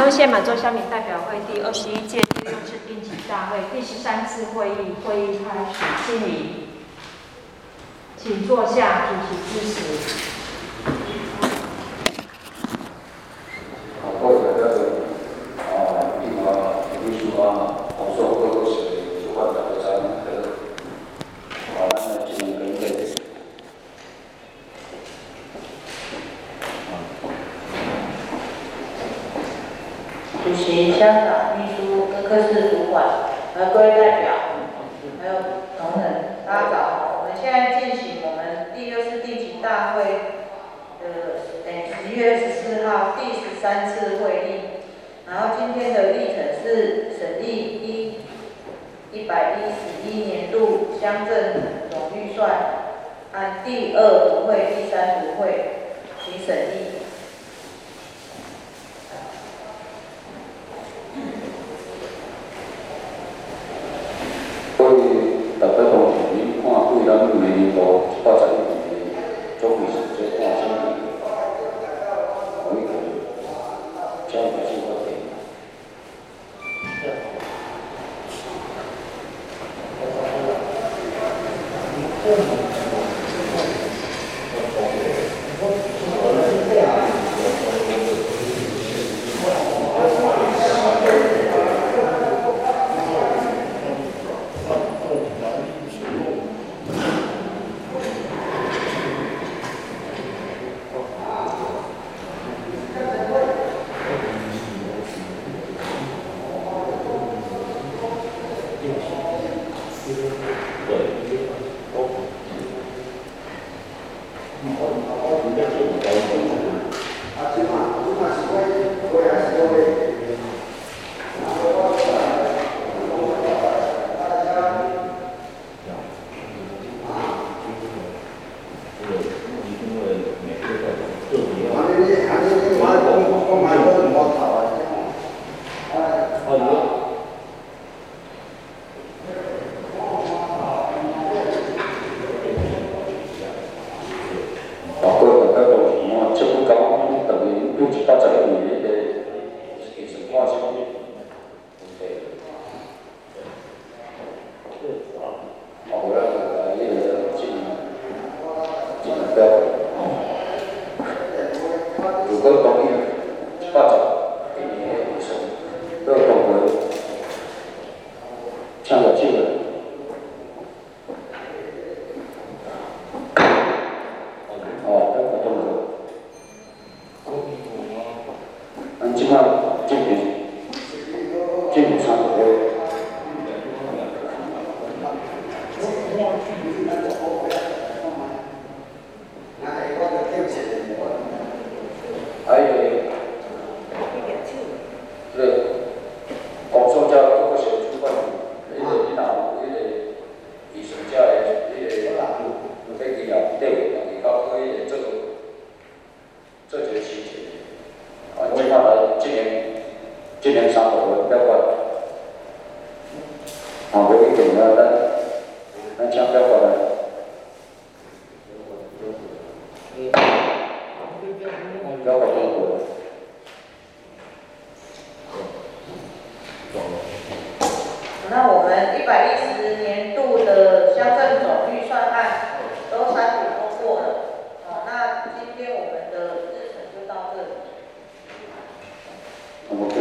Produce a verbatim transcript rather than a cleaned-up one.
中县满洲乡民代表会第二十一届第六次定期大会第十三次会议会议开始，敬礼，请坐下，主席致辞。 好，各位大家啊，另外秘书啊，同事各个是主管大家好，啊，咱来进行跟进。 主席、乡长、秘书、各科室主管和各位代表，还有同仁，大家早好。我们现在进行我们第六次定期大会的，诶，十月十四号第十三次会议。然后今天的议程是审议一一百一十一年度乡镇总预算案第二读会、第三读会，请审议。 大家同时看对咱明年度一百十一年的总预算这看什么？我们将来是发展。 那我们一百一十年度的乡镇总预算案都三读通过了，好，那今天我们的日程就到这里。